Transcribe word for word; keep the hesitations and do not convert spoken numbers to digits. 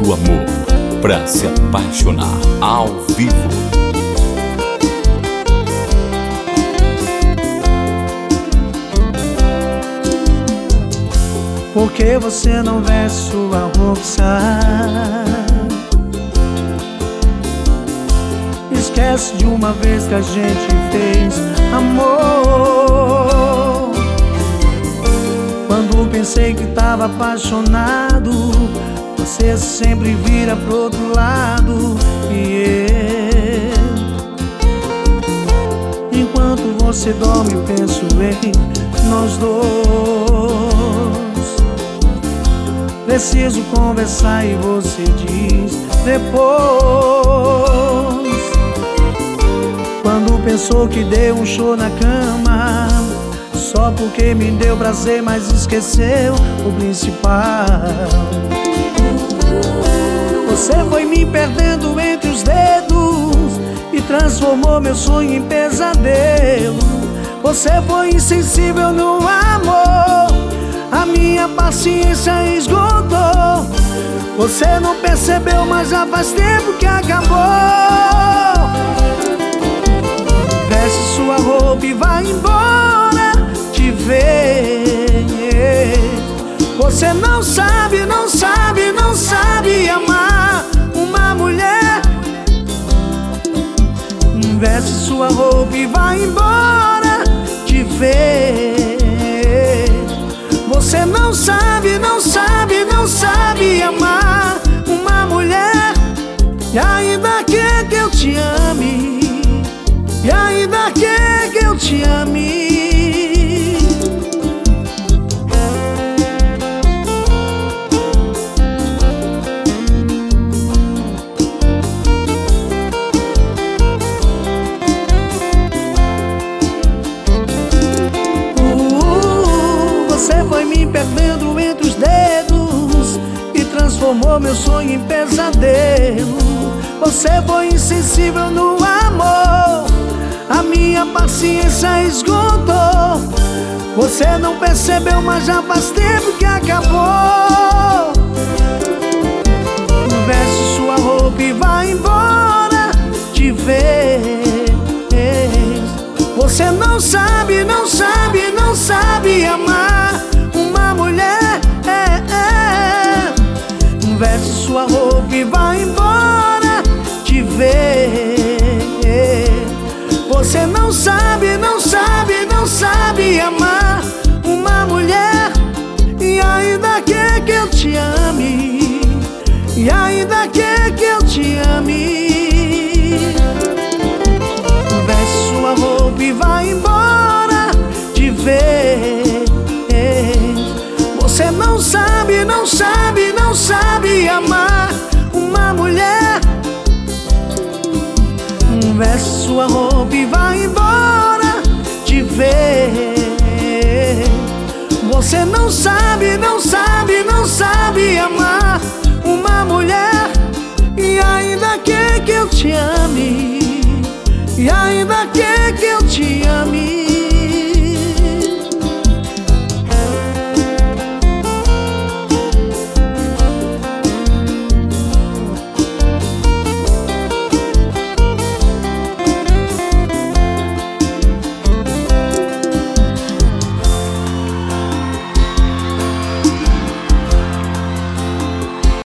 do amor, pra se apaixonar ao vivo. Por que você não veste sua roupa? Esquece de uma vez que a gente fez amor. Quando pensei que tava apaixonado, você sempre vira pro outro lado. E eu, enquanto você dorme, penso em nós dois. Preciso conversar e você diz depois. Quando pensou que deu um show na cama, só porque me deu prazer, mas esqueceu o principal. Você foi me perdendo entre os dedos e transformou meu sonho em pesadelo. Você foi insensível no amor, a minha paciência esgotou. Você não percebeu, mas já faz tempo que acabou. Veste sua roupa e vai embora, te ver. Você não sabe, não sabe, não sabe amar uma mulher. Veste sua roupa e vai embora, te ver. Você não sabe, não sabe, não sabe amar uma mulher. E ainda quer que eu te ame, e ainda quer que eu te ame. uh, Você foi me perdendo entre os dedos e transformou meu sonho em pesadelo. Você foi insensível no amor, a minha paciência esgotou. Você não percebeu, mas já faz tempo que acabou. Veste sua roupa e vai embora, te ver. Você não sabe, não sabe, não sabe amar uma mulher. Veste sua roupa e vai embora, te ver. Você não sabe, não sabe, não sabe amar uma mulher. E ainda quer que eu te ame, e ainda quer que eu te ame. Veste sua roupa e vai embora, te ver. Você não sabe, não sabe, não sabe amar uma mulher. Veste sua roupa e vai embora, te ver. Você não sabe, não sabe, não sabe amar uma mulher. E ainda quer que eu te ame, e ainda quer que eu te ame.